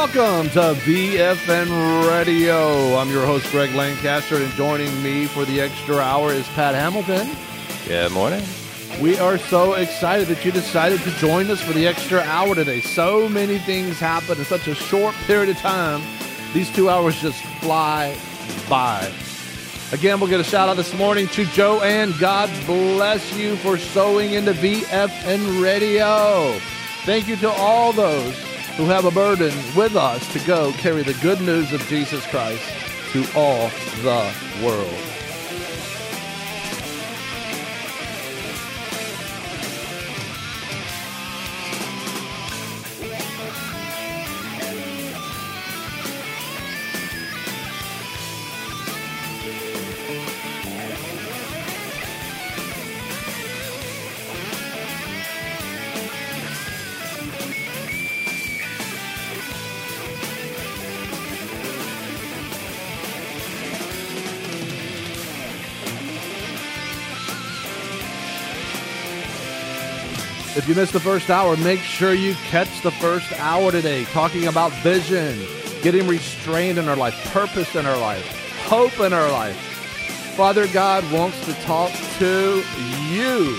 Welcome to VFN Radio. I'm your host, Greg Lancaster, and joining me for the extra hour is Pat Hamilton. Good morning. We are so excited that you decided to join us for the extra hour today. So many things happen in such a short period of time. These 2 hours just fly by. Again, we'll get a shout out this morning to Joanne. God bless you for sewing into VFN Radio. Thank you to all those who have a burden with us to go carry the good news of Jesus Christ to all the world. If you missed the first hour, make sure you catch the first hour today, talking about vision, getting restrained in our life, purpose in our life, hope in our life. Father God wants to talk to you.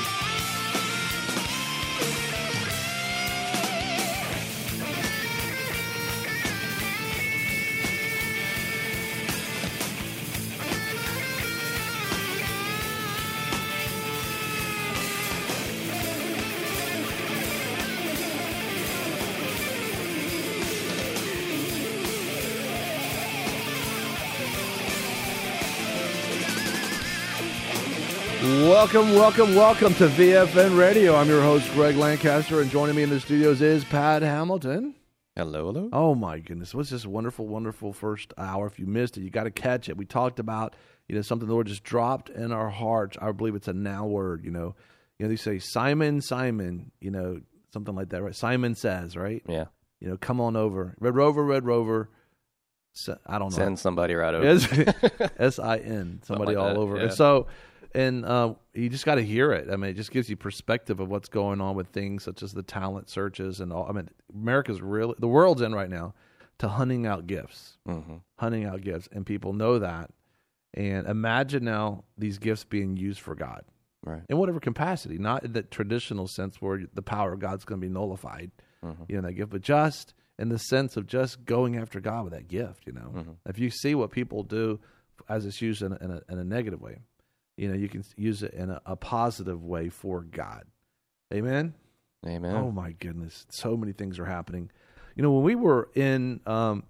Welcome to VFN Radio. I'm your host, Greg Lancaster, and joining me in the studios is Pat Hamilton. Hello. Oh, my goodness. What's this wonderful first hour? If you missed it, you got to catch it. We talked about, something the Lord just dropped in our hearts. I believe it's a now word, they say, Simon, something like that, right? Simon says, right? Yeah. Come on over. Red Rover. I don't know. Send somebody right over. S-I-N, somebody all over. Yeah. And you just got to hear it. I mean, it just gives you perspective of what's going on with things such as the talent searches and all. I mean, the world's in right now to hunting out gifts, and people know that. And imagine now these gifts being used for God, right? In whatever capacity, not in the traditional sense where the power of God's going to be nullified, in that gift, but just in the sense of just going after God with that gift. If you see what people do as it's used in a negative way. You can use it in a positive way for God. Amen? Amen. Oh, my goodness. So many things are happening. When we were in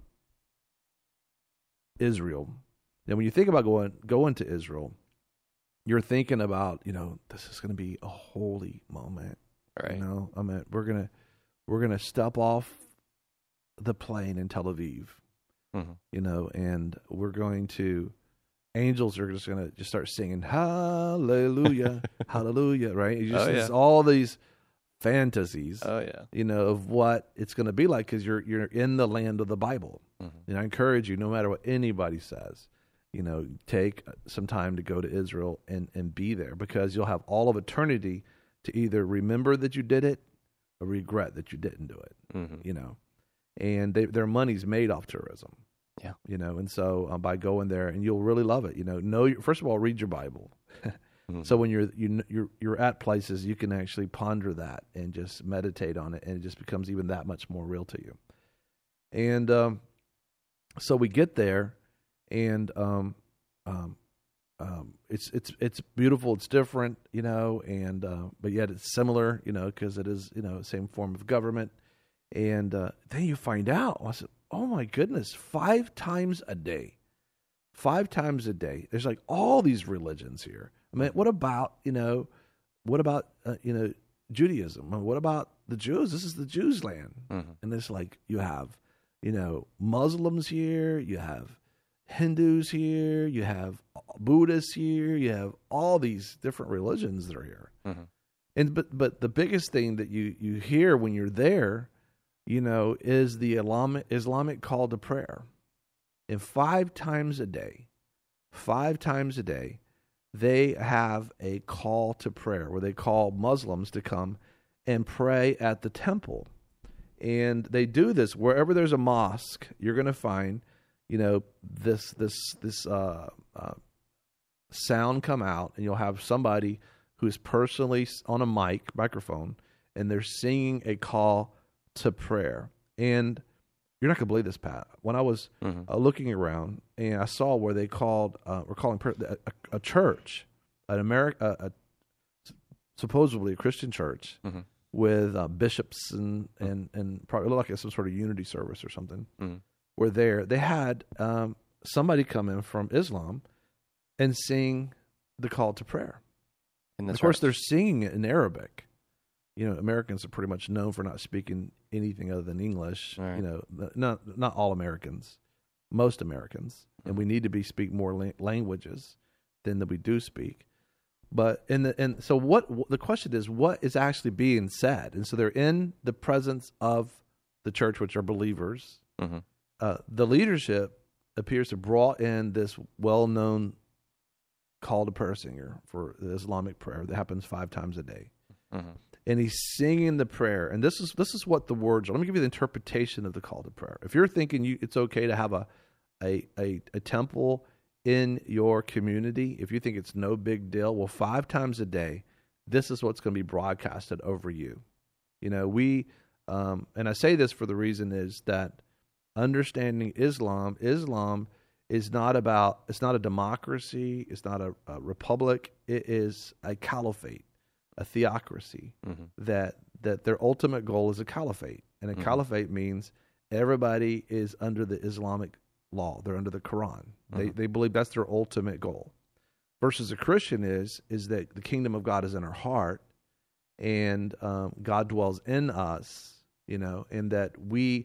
Israel, and when you think about going to Israel, you're thinking about, this is going to be a holy moment. Right. We're gonna step off the plane in Tel Aviv, and we're going to... Angels are just going to start singing, hallelujah, hallelujah, right? It's all these fantasies, of what it's going to be like because you're in the land of the Bible. And I encourage you, no matter what anybody says, take some time to go to Israel and be there because you'll have all of eternity to either remember that you did it or regret that you didn't do it, And their money's made off tourism. Yeah, and so by going there, and you'll really love it. First of all, read your Bible. So when you're at places, you can actually ponder that and just meditate on it, and it just becomes even that much more real to you. And so we get there, and it's beautiful, it's different, and but yet it's similar, because it is same form of government. And then you find out, I said, oh my goodness, 5 times a day. There's like all these religions here. I mean, what about Judaism? What about the Jews? This is the Jews' land. And it's like you have, Muslims here, you have Hindus here, you have Buddhists here, you have all these different religions that are here. And but the biggest thing that you hear when you're there, is the Islamic call to prayer. And 5 times a day, they have a call to prayer where they call Muslims to come and pray at the temple. And they do this wherever there's a mosque. You're going to find, this sound come out, and you'll have somebody who's personally on a microphone, and they're singing a call to prayer. And you're not going to believe this, Pat. When I was looking around, and I saw where they we're calling a church, supposedly a Christian church, with bishops and probably looked like some sort of unity service or something. Were there. They had somebody come in from Islam and sing the call to prayer. And of course, they're singing it in Arabic. Americans are pretty much known for not speaking anything other than English. Right. Not all Americans, most Americans, and we need to speak more languages than that we do speak. But so what the question is, what is actually being said? And so they're in the presence of the church, which are believers. The leadership appears to brought in this well-known call to prayer singer for the Islamic prayer that happens 5 times a day. And he's singing the prayer. And this is what the words are. Let me give you the interpretation of the call to prayer. If you're thinking it's okay to have a temple in your community, if you think it's no big deal, well, 5 times a day, this is what's going to be broadcasted over you. We, and I say this for the reason is that understanding Islam is not it's not a democracy, it's not a republic, it is a caliphate, a theocracy, that their ultimate goal is a caliphate. And a caliphate means everybody is under the Islamic law. They're under the Quran. They believe that's their ultimate goal. Versus a Christian is that the kingdom of God is in our heart, and God dwells in us, and that we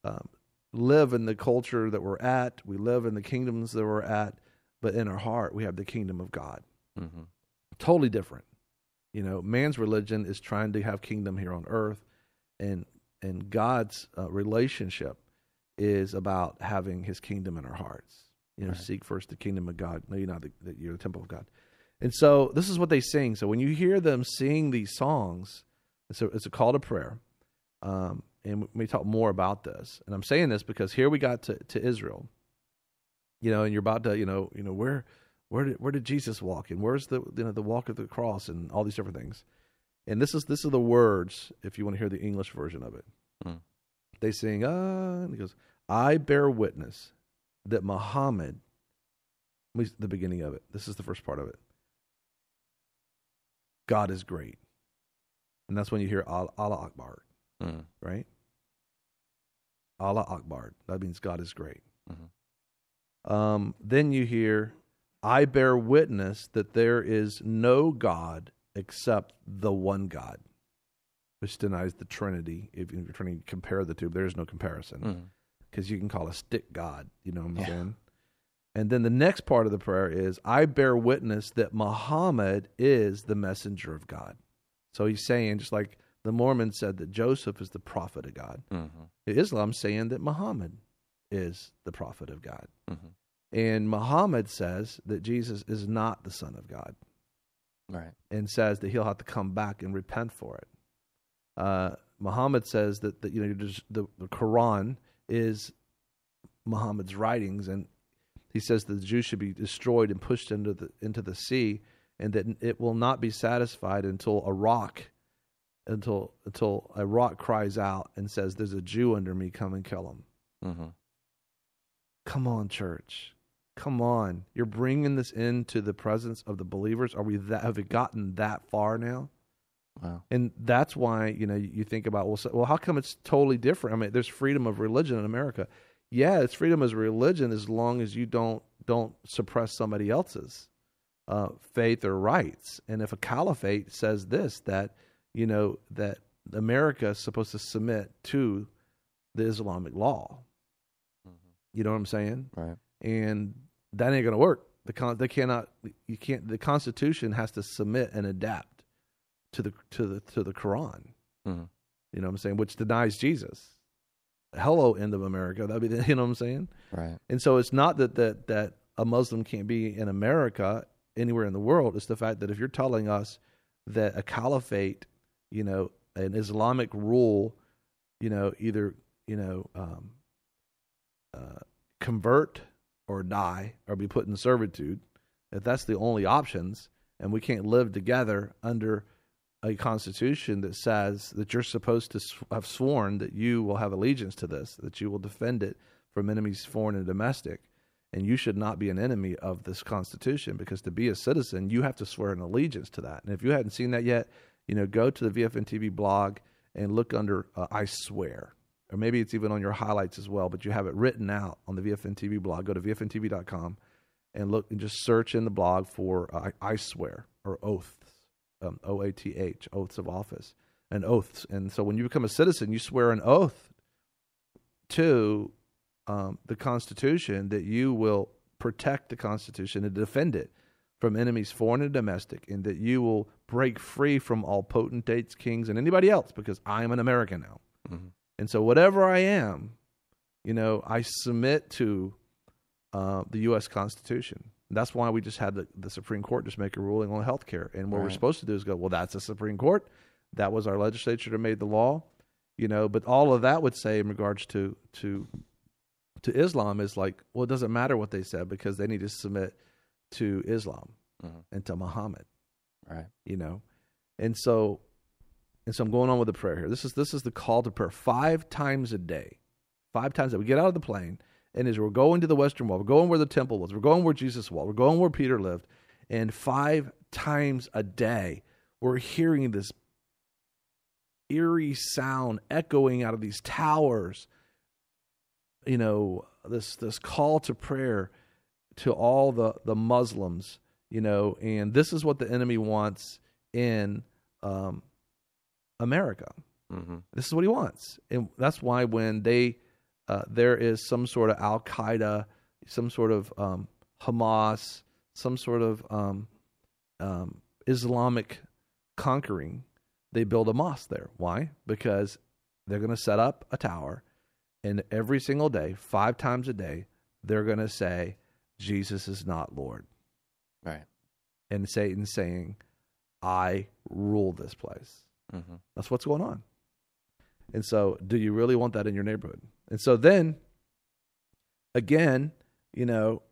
live in the culture that we're at. We live in the kingdoms that we're at, but in our heart, we have the kingdom of God. Totally different. Man's religion is trying to have kingdom here on earth, and God's relationship is about having his kingdom in our hearts. Right. Seek first the kingdom of God. No, you're not that you're the temple of God. And so this is what they sing. So when you hear them sing these songs, it's a call to prayer. And we may talk more about this. And I'm saying this because here we got to Israel, and you're about to, where did Jesus walk? And where's the walk of the cross and all these different things. And this is the words, if you want to hear the English version of it. They sing, and he goes, I bear witness that Muhammad, at least the beginning of it, this is the first part of it, God is great. And that's when you hear Allah Akbar, right? Allah Akbar. That means God is great. Then you hear, I bear witness that there is no God except the one God, which denies the Trinity. If you're trying to compare the two, there's no comparison. Because you can call a stick God, you know what I'm saying? And then the next part of the prayer is, I bear witness that Muhammad is the messenger of God. So he's saying, just like the Mormons said that Joseph is the prophet of God, Islam's saying that Muhammad is the prophet of God. And Muhammad says that Jesus is not the Son of God. Right. And says that he'll have to come back and repent for it. Muhammad says that the Quran is Muhammad's writings, and he says that the Jews should be destroyed and pushed into the sea, and that it will not be satisfied until a rock cries out and says, "There's a Jew under me, come and kill him." Come on, church. Come on. You're bringing this into the presence of the believers. Have we gotten that far now? Wow. And that's why, you think about, well, how come it's totally different? I mean, there's freedom of religion in America. Yeah, it's freedom as religion as long as you don't suppress somebody else's faith or rights. And if a caliphate says this, that America is supposed to submit to the Islamic law, you know what I'm saying? Right. And that ain't going to work. The Constitution has to submit and adapt to the Quran. You know what I'm saying? Which denies Jesus. Hello, end of America. That'd be, you know what I'm saying? Right. And so it's not that a Muslim can't be in America, anywhere in the world. It's the fact that if you're telling us that a caliphate, an Islamic rule, either convert or die or be put in servitude, if that's the only options, and we can't live together under a constitution that says that you're supposed to have sworn that you will have allegiance to this, that you will defend it from enemies foreign and domestic, and you should not be an enemy of this constitution, because to be a citizen, you have to swear an allegiance to that. And if you hadn't seen that yet, go to the VFN TV blog and look under I swear. Or maybe it's even on your highlights as well, but you have it written out on the VFN TV blog. Go to VFNTV.com and look and just search in the blog for I swear, or oaths, OATH, oaths of office, and oaths. And so when you become a citizen, you swear an oath to the Constitution that you will protect the Constitution and defend it from enemies foreign and domestic, and that you will break free from all potentates, kings, and anybody else, because I am an American now. Mm-hmm. And so whatever I am, I submit to the U.S. Constitution. And that's why we just had the Supreme Court just make a ruling on health care. And what we're supposed to do is go, well, that's the Supreme Court. That was our legislature that made the law. But all of that would say in regards to Islam is like, well, it doesn't matter what they said, because they need to submit to Islam and to Muhammad. Right. And so I'm going on with the prayer here. This is the call to prayer 5 times a day. 5 times a day. We get out of the plane, and as we're going to the Western Wall, we're going where the temple was, we're going where Jesus was, we're going where Peter lived, and 5 times a day, we're hearing this eerie sound echoing out of these towers. This call to prayer to all the Muslims, and this is what the enemy wants in America. Mm-hmm. This is what he wants. And that's why when there is some sort of Al-Qaeda, some sort of Hamas, some sort of Islamic conquering, they build a mosque there. Why? Because they're going to set up a tower, and every single day, 5 times a day, they're going to say, Jesus is not Lord. Right. And Satan's saying, I rule this place. Mm-hmm. That's what's going on. And so, do you really want that in your neighborhood? And so then, again, they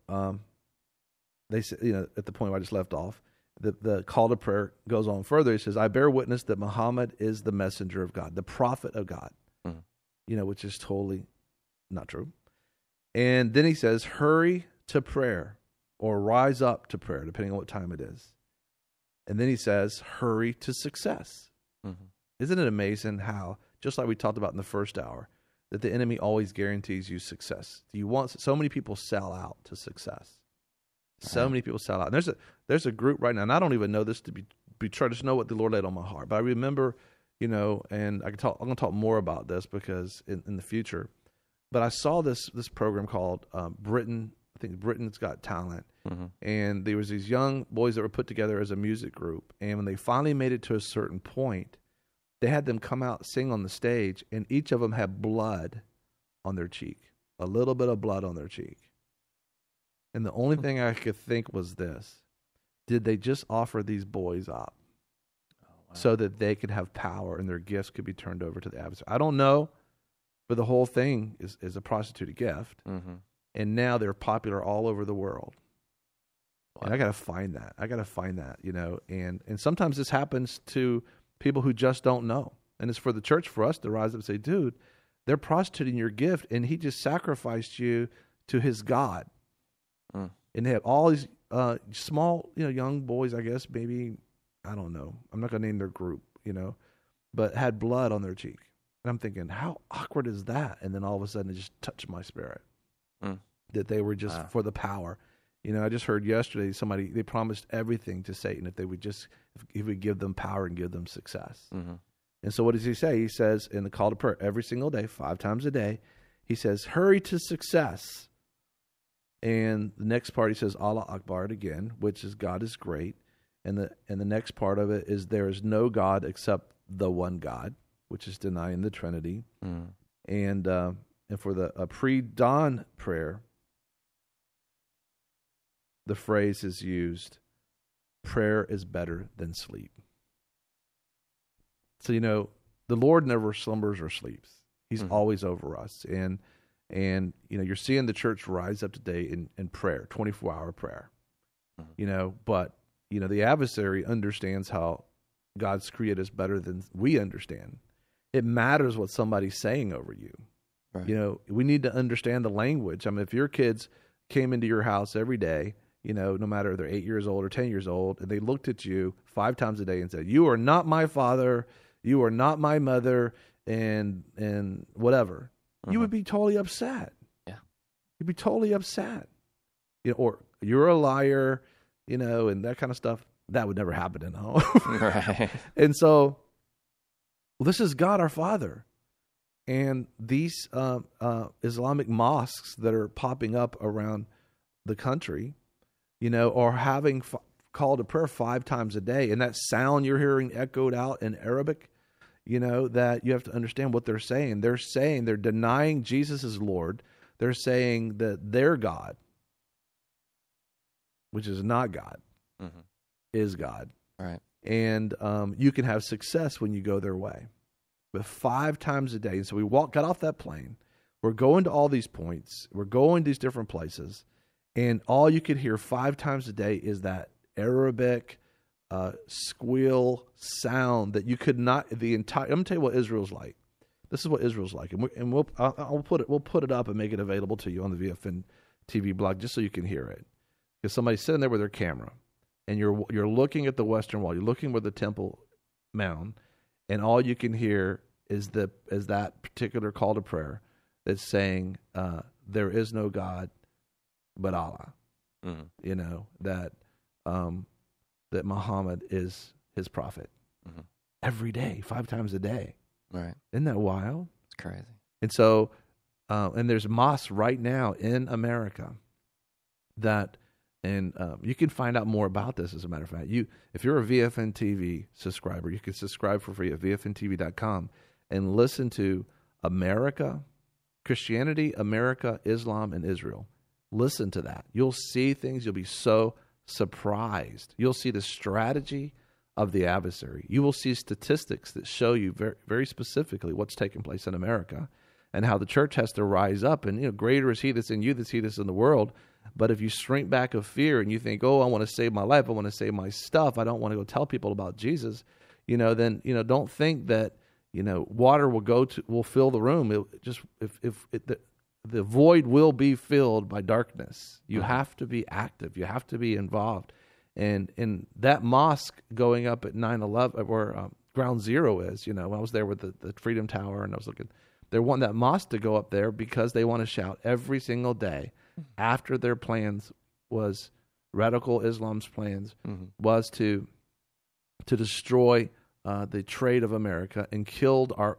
say, at the point where I just left off, the call to prayer goes on further. He says, I bear witness that Muhammad is the messenger of God, the prophet of God, which is totally not true. And then he says, hurry to prayer, or rise up to prayer, depending on what time it is. And then he says, hurry to success. Mm-hmm. Isn't it amazing how, just like we talked about in the first hour, that the enemy always guarantees you success? So many people sell out to success. So many people sell out. And there's a group right now, and I don't even know this to be true. I just know what the Lord laid on my heart. But I remember, and I'm going to talk more about this because in the future. But I saw this program called Britain. I think Britain's Got Talent. Mm-hmm. And there was these young boys that were put together as a music group. And when they finally made it to a certain point, they had them come out, sing on the stage, and each of them had blood on their cheek, a little bit of blood on their cheek. And the only thing I could think was this: did they just offer these boys up so that they could have power and their gifts could be turned over to the adversary? I don't know, but the whole thing is a prostituted gift. Mm-hmm. And now they're popular all over the world. Wow. And I got to find that. And sometimes this happens to people who just don't know. And it's for the church, for us to rise up and say, dude, they're prostituting your gift, and he just sacrificed you to his God. Mm. And they have all these small, young boys, I guess, maybe, I don't know. I'm not going to name their group, but had blood on their cheek. And I'm thinking, how awkward is that? And then all of a sudden it just touched my spirit that they were just for the power. I just heard yesterday they promised everything to Satan if he would give them power and give them success. Mm-hmm. And so what does he say? He says in the call to prayer every single day, 5 times a day, he says, hurry to success. And the next part, he says, Allah Akbar again, which is God is great. And the next part of it is there is no God except the one God, which is denying the Trinity. Mm. And for the pre-dawn prayer, the phrase is used, prayer is better than sleep. So, the Lord never slumbers or sleeps. He's always over us. And you're seeing the church rise up today in prayer, 24-hour prayer. But the adversary understands how God's created us better than we understand. It matters what somebody's saying over you. Right. We need to understand the language. I mean, if your kids came into your house every day, no matter if they're 8 years old or 10 years old, and they looked at you 5 times a day and said, "You are not my father, you are not my mother," and whatever, you would be totally upset. Yeah. You'd be totally upset. Or you're a liar, and that kind of stuff. That would never happen in a home. Right. And so this is God our Father. And these Islamic mosques that are popping up around the country, are having call to prayer 5 times a day. And that sound you're hearing echoed out in Arabic, that you have to understand what they're saying. They're denying Jesus is Lord. They're saying that their God, which is not God, is God. Right. And you can have success when you go their way. But 5 times a day. And so we got off that plane. We're going to all these points. We're going to these different places. And all you could hear 5 times a day is that Arabic squeal sound that you could not, I'm going to tell you what Israel's like. This is what Israel's like. And we'll put it up and make it available to you on the VFN TV blog just so you can hear it. Because somebody's sitting there with their camera. And you're looking at the Western Wall. You're looking where the Temple Mount, and all you can hear is that particular call to prayer that's saying, "There is no God but Allah." That Muhammad is his prophet. Every day, 5 times a day. Right? Isn't that wild? It's crazy. And so, and there's mosques right now in America that. And you can find out more about this, as a matter of fact. If you're a VFN TV subscriber, you can subscribe for free at VFNTV.com and listen to America, Christianity, America, Islam, and Israel. Listen to that. You'll see things. You'll be so surprised. You'll see the strategy of the adversary. You will see statistics that show you very, very specifically what's taking place in America and how the church has to rise up. And, greater is he that's in you than he that's in the world. But if you shrink back of fear and you think, "Oh, I want to save my life, I want to save my stuff, I don't want to go tell people about Jesus," then don't think that water will fill the room. The void will be filled by darkness. You have to be active. You have to be involved. And that mosque going up at 9/11, where Ground Zero is, when I was there with the Freedom Tower, and I was looking, they want that mosque to go up there because they want to shout every single day. After their plans was radical Islam's plans was to destroy the trade of America and killed our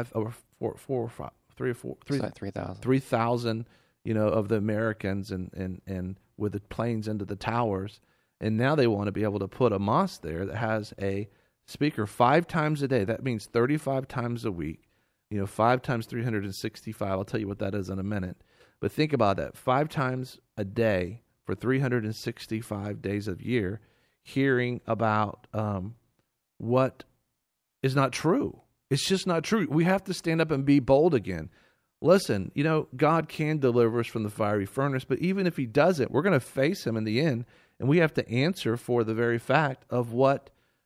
3,000 of the Americans and with the planes into the towers, and now they want to be able to put a mosque there that has a speaker 5 times a day. That means 35 times a week. 5 times 365. I'll tell you what that is in a minute. But think about that. 5 times a day for 365 days of year, hearing about what is not true. It's just not true. We have to stand up and be bold again. Listen, God can deliver us from the fiery furnace, but even if he doesn't, we're going to face him in the end, and we have to answer for the very fact of what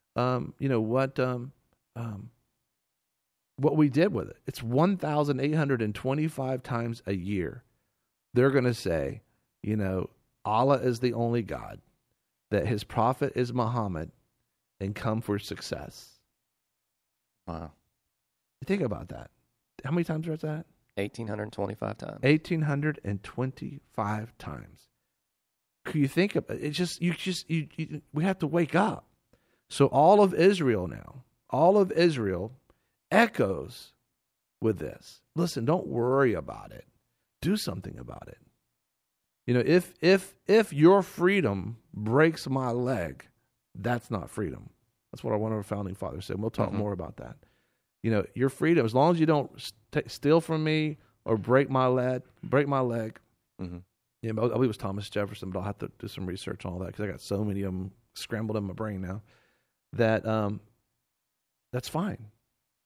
we did with it. It's 1,825 times a year. They're going to say, Allah is the only God, that his prophet is Muhammad, and come for success. Wow. Think about that. How many times was that? 1,825 times. 1,825 times. Could you think of it? It's just, we have to wake up. So all of Israel echoes with this. Listen, don't worry about it. Do something about it. If your freedom breaks my leg, that's not freedom. That's what one of our founding fathers said. We'll talk more about that. Your freedom, as long as you don't steal from me or break my leg. Mm-hmm. I believe it was Thomas Jefferson, but I'll have to do some research on all that because I got so many of them scrambled in my brain now. That that's fine. But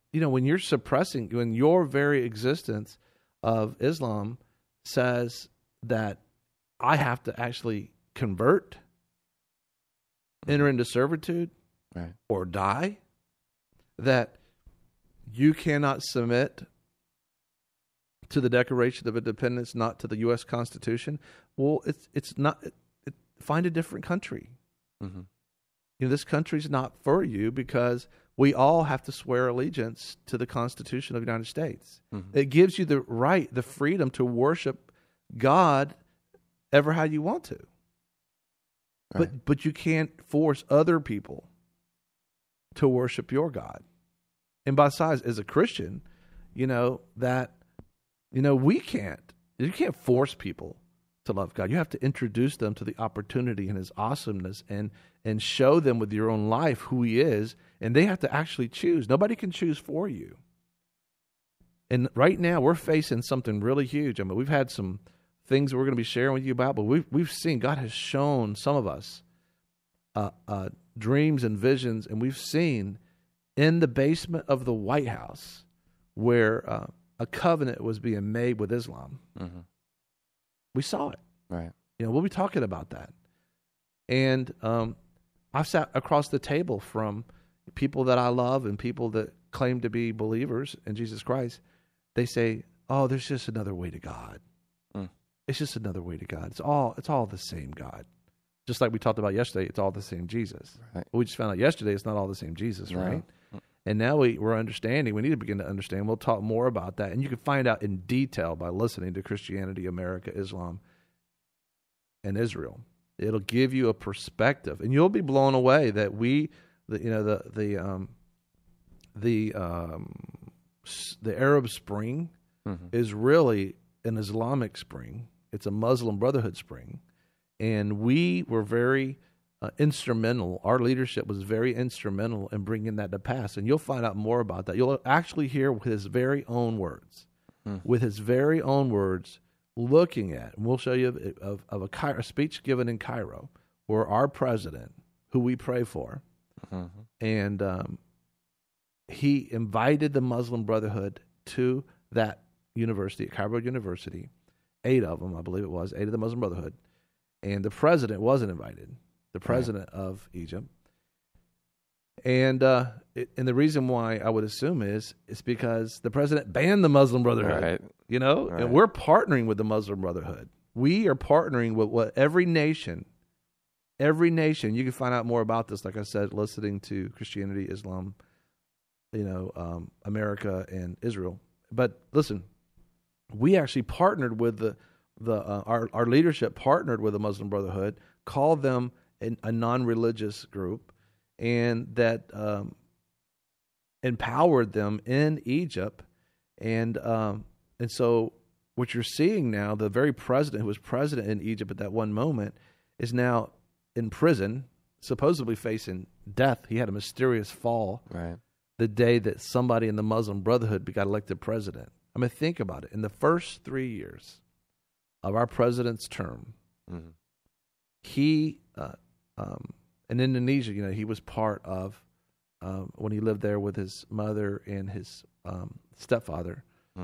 when you're suppressing, when your very existence of Islam says that I have to actually convert, enter into servitude, Right. or die, that you cannot submit to the Declaration of Independence, not to the U.S. Constitution. Well, it's not. Find a different country. Mm-hmm. This country's not for you because we all have to swear allegiance to the Constitution of the United States. Mm-hmm. It gives you the right, the freedom to worship God ever how you want to. Right. But you can't force other people to worship your God. And besides, as a Christian, that we can't. You can't force people to love God. You have to introduce them to the opportunity and His awesomeness, and show them with your own life who He is, and they have to actually choose. Nobody can choose for you. And right now, we're facing something really huge. I mean, we've had some things we're going to be sharing with you about, but we've seen, God has shown some of us dreams and visions, and we've seen in the basement of the White House where a covenant was being made with Islam. Mm-hmm. We saw it. Right. We'll be talking about that. And I've sat across the table from people that I love and people that claim to be believers in Jesus Christ. They say, "Oh, there's just another way to God. It's just another way to God. It's all the same God." Just like we talked about yesterday, it's all the same Jesus. Right. We just found out yesterday it's not all the same Jesus, No. right? And now we're understanding. We need to begin to understand. We'll talk more about that. And you can find out in detail by listening to Christianity, America, Islam, and Israel. It'll give you a perspective, and you'll be blown away that the Arab Spring Mm-hmm. is really an Islamic spring. It's a Muslim Brotherhood spring, and we were very instrumental. Our leadership was very instrumental in bringing that to pass, and you'll find out more about that. You'll actually hear with his very own words, looking at, and we'll show you of a speech given in Cairo, where our president, who we pray for, and he invited the Muslim Brotherhood to that university, at Cairo University, 8 of them, I believe it was, 8 of the Muslim Brotherhood, and the president wasn't invited, the president of Egypt. And the reason why I would assume is because the president banned the Muslim Brotherhood, Right. Right. And we're partnering with the Muslim Brotherhood. We are partnering with what every nation, you can find out more about this, like I said, listening to Christianity, Islam, America and Israel. But listen, we actually partnered with our leadership partnered with the Muslim Brotherhood, called them a non-religious group, and that empowered them in Egypt, and so what you're seeing now, the very president who was president in Egypt at that one moment is now in prison, supposedly facing death. He had a mysterious fall the day that somebody in the Muslim Brotherhood got elected president. I mean, think about it. In the first 3 years of our president's term, he in Indonesia, he was part of when he lived there with his mother and his stepfather.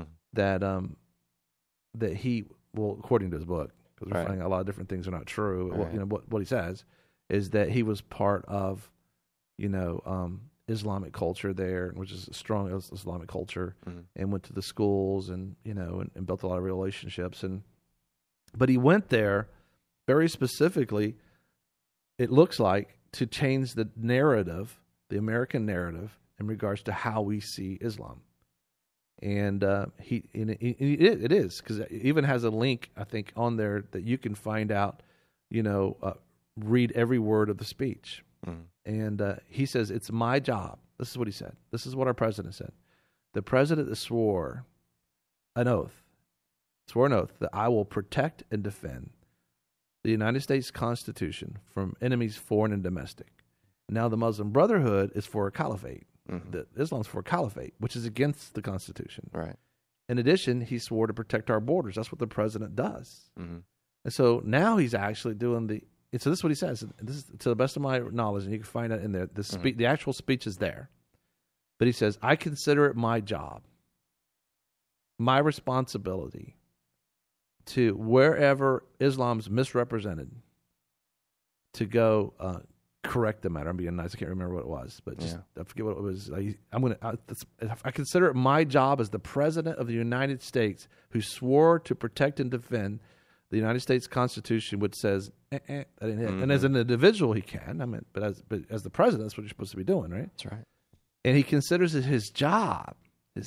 That he, according to his book, because we're finding a lot of different things are not true. What he says is that he was part of, Islamic culture there, which is a strong Islamic culture, and went to the schools and and built a lot of relationships. But he went there very specifically, it looks like, to change the narrative, the American narrative, in regards to how we see Islam. And it is, because it even has a link, I think, on there that you can find out, read every word of the speech. And he says, it's my job. This is what he said. This is what our president said. The president swore an oath that I will protect and defend the United States Constitution from enemies foreign and domestic. Now the Muslim Brotherhood is for a caliphate. Islam's for a caliphate, which is against the Constitution. Right. In addition, he swore to protect our borders. That's what the president does. And so now he's actually doing so this is what he says. This is to the best of my knowledge, and you can find it in there. The actual speech is there. But he says, I consider it my job, my responsibility to wherever Islam's misrepresented to go correct the matter. I'm being nice. I can't remember what it was, but just I forget what it was. I consider it my job as the President of the United States, who swore to protect and defend the United States Constitution, which says that ain't it. And as an individual, he can. But as the president, that's what you're supposed to be doing, right? That's right. And he considers it his job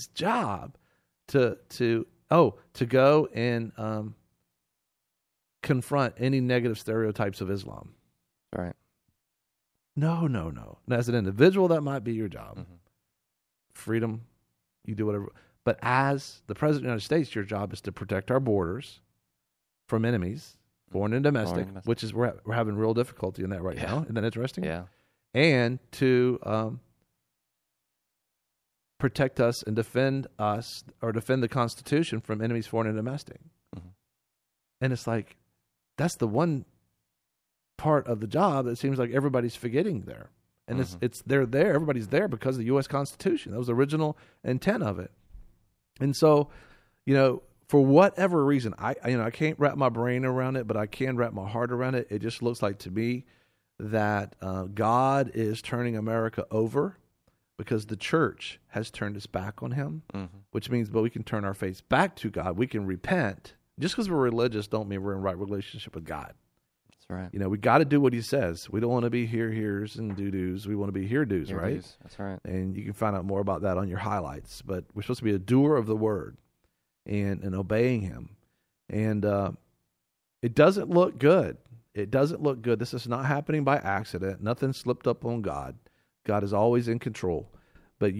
to go and confront any negative stereotypes of Islam. Right. No. Now, as an individual, that might be your job. Mm-hmm. Freedom, you do whatever. But as the President of the United States, your job is to protect our borders from enemies, foreign and domestic, which is we're having real difficulty in that right now. Isn't that interesting? Yeah. And to protect us and defend us, or defend the Constitution from enemies, foreign and domestic. Mm-hmm. And it's like, that's the one part of the job that seems like everybody's forgetting there. And they're there, everybody's there because of the U.S. Constitution. That was the original intent of it. And so, for whatever reason, I can't wrap my brain around it, but I can wrap my heart around it. It just looks like to me that God is turning America over because the church has turned its back on him, which means, but we can turn our face back to God. We can repent. Just because we're religious don't mean we're in right relationship with God. That's right. We got to do what he says. We don't want to be hears and do-dos. We want to be hear-dos, right? Here-dos. That's right. And you can find out more about that on your highlights. But we're supposed to be a doer of the word and obeying him. And it doesn't look good. It doesn't look good. This is not happening by accident. Nothing slipped up on God. God is always in control. But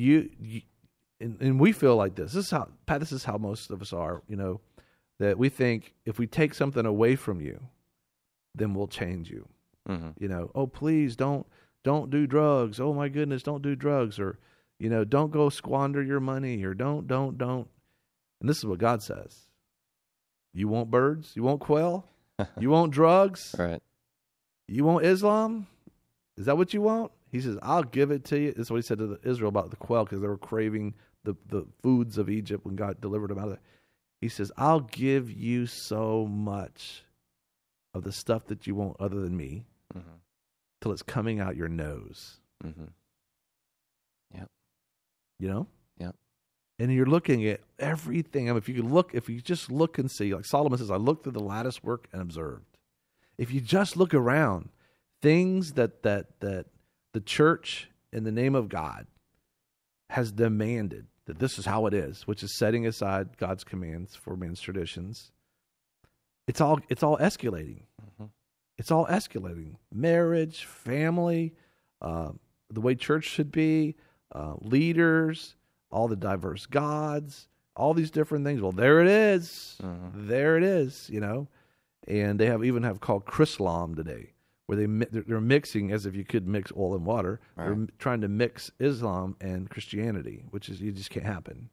and we feel like this. This is how most of us are, that we think if we take something away from you, then we'll change you. Mm-hmm. Oh, please don't do drugs. Oh my goodness, don't do drugs. Or, don't go squander your money, or don't. And this is what God says. You want birds? You want quail? You want drugs? Right. You want Islam? Is that what you want? He says, I'll give it to you. This is what he said to Israel about the quail, because they were craving the foods of Egypt when God delivered them out of it. He says, I'll give you so much of the stuff that you want other than me, till it's coming out your nose. Mm-hmm. Yep. Yep. And you're looking at everything. If you just look and see, like Solomon says, I looked through the lattice work and observed. If you just look around, things that the church in the name of God has demanded that this is how it is, which is setting aside God's commands for men's traditions. It's all escalating. Mm-hmm. It's all escalating. Marriage, family, the way church should be, leaders, all the diverse gods, all these different things. Well, there it is. Mm-hmm. There it is, And they even have called Chrislam today, where they're mixing, as if you could mix oil and water. Right. They're trying to mix Islam and Christianity, which is, you just can't happen.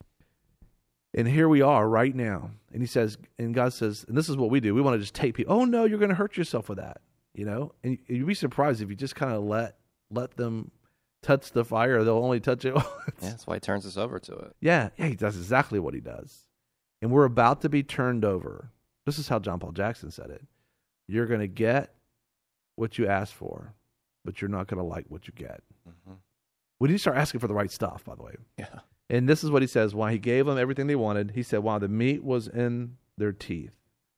And here we are right now. And he says, and God says, and this is what we do. We want to just take people. Oh no, you're going to hurt yourself with that, And you'd be surprised if you just kind of let them touch the fire. They'll only touch it. That's why he turns us over to it. Yeah, he does exactly what he does. And we're about to be turned over. This is how John Paul Jackson said it. You're going to get what you ask for, but you're not going to like what you get. Mm-hmm. When you start asking for the right stuff, by the way. Yeah. And this is what he says. While he gave them everything they wanted, he said, while the meat was in their teeth,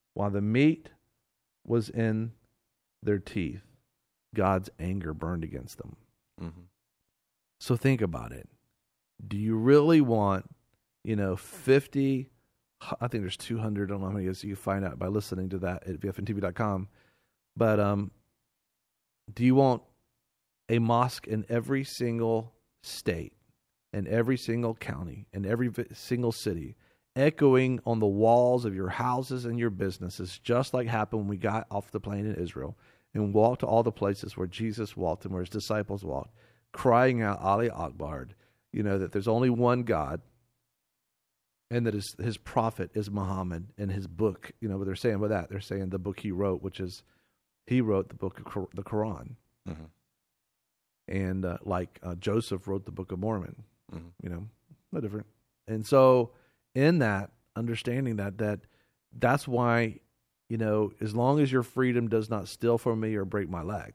God's anger burned against them. Mm-hmm. So think about it. Do you really want, 50, I think there's 200, I don't know how many it is, you can find out by listening to that at bfntv.com. But do you want a mosque in every single state, in every single county, in every single city, echoing on the walls of your houses and your businesses, just like happened when we got off the plane in Israel and walked to all the places where Jesus walked and where his disciples walked, crying out, Ali Akbar, that there's only one God, and that his prophet is Muhammad, and his book, what they're saying with that, they're saying the book he wrote, which is, he wrote the book of the Quran. Mm-hmm. And like Joseph wrote the Book of Mormon, no different. And so in that, understanding that's why, as long as your freedom does not steal from me or break my leg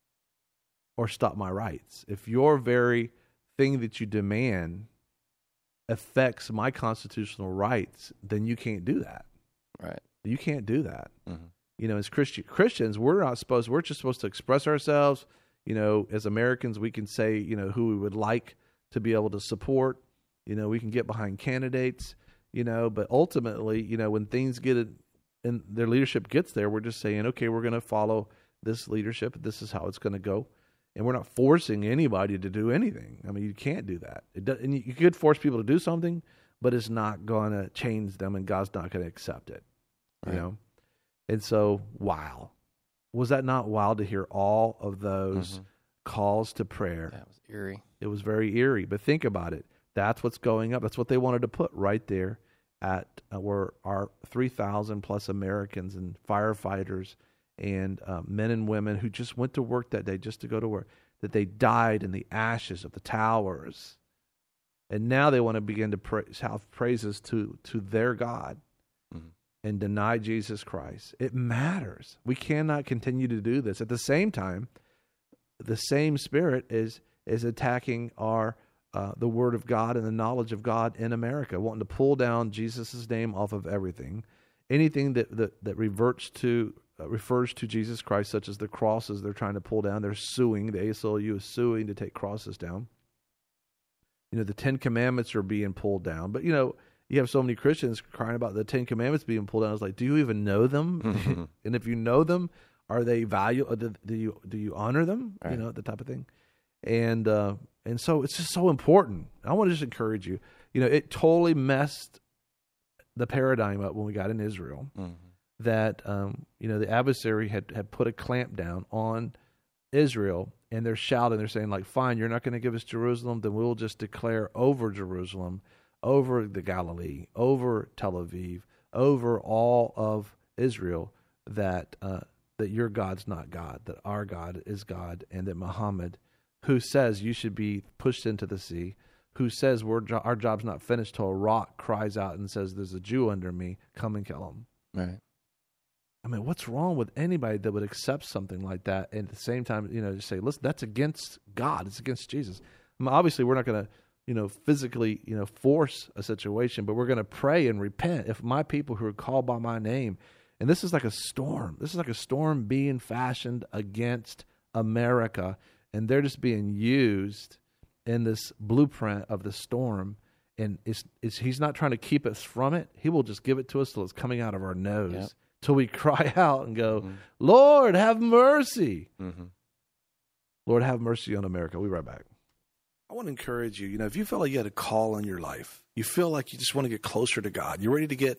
or stop my rights, if your very thing that you demand affects my constitutional rights, then you can't do that. Right. You can't do that. As Christians, we're just supposed to express ourselves. As Americans, we can say, who we would like to be able to support. We can get behind candidates, but ultimately, when things get and their leadership gets there, we're just saying, okay, we're going to follow this leadership. This is how it's going to go. And we're not forcing anybody to do anything. I mean, you can't do that. And you could force people to do something, but it's not going to change them, and God's not going to accept it. Right. And so, wow. Was that not wild to hear all of those calls to prayer? That was eerie. It was very eerie, but think about it. That's what's going up. That's what they wanted to put right there at where our 3,000 plus Americans and firefighters and men and women who just went to work that day just to go to work, that they died in the ashes of the towers. And now they want to begin to shout praises to their God and deny Jesus Christ. It matters. We cannot continue to do this. At the same time, the same spirit is attacking our the Word of God and the knowledge of God in America, wanting to pull down Jesus' name off of everything. Anything that refers to Jesus Christ, such as the crosses they're trying to pull down. They're suing. The ACLU is suing to take crosses down. The Ten Commandments are being pulled down. But, you have so many Christians crying about the Ten Commandments being pulled down. It's like, do you even know them? And if you know them, are they valuable? Do you honor them? Right. The type of thing. And so it's just so important. I want to just encourage you. It totally messed the paradigm up when we got in Israel. That the adversary had put a clamp down on Israel, and they're shouting. They're saying, like, fine, you're not going to give us Jerusalem, then we'll just declare over Jerusalem, over the Galilee, over Tel Aviv, over all of Israel that your God's not God, that our God is God, and that Muhammad, who says you should be pushed into the sea, who says our job's not finished till a rock cries out and says, there's a Jew under me, come and kill him. Right. I mean, what's wrong with anybody that would accept something like that and at the same time, just say, listen, that's against God. It's against Jesus. I mean, obviously, we're not going to, physically, force a situation, but we're going to pray and repent. If my people who are called by my name, and this is like a storm. This is like a storm being fashioned against America, and they're just being used in this blueprint of the storm. And he's not trying to keep us from it. He will just give it to us till it's coming out of our nose. Yep. Till we cry out and go, Lord, have mercy. Lord, have mercy on America. We'll be right back. I want to encourage you, if you feel like you had a call in your life, you feel like you just want to get closer to God, you're ready to get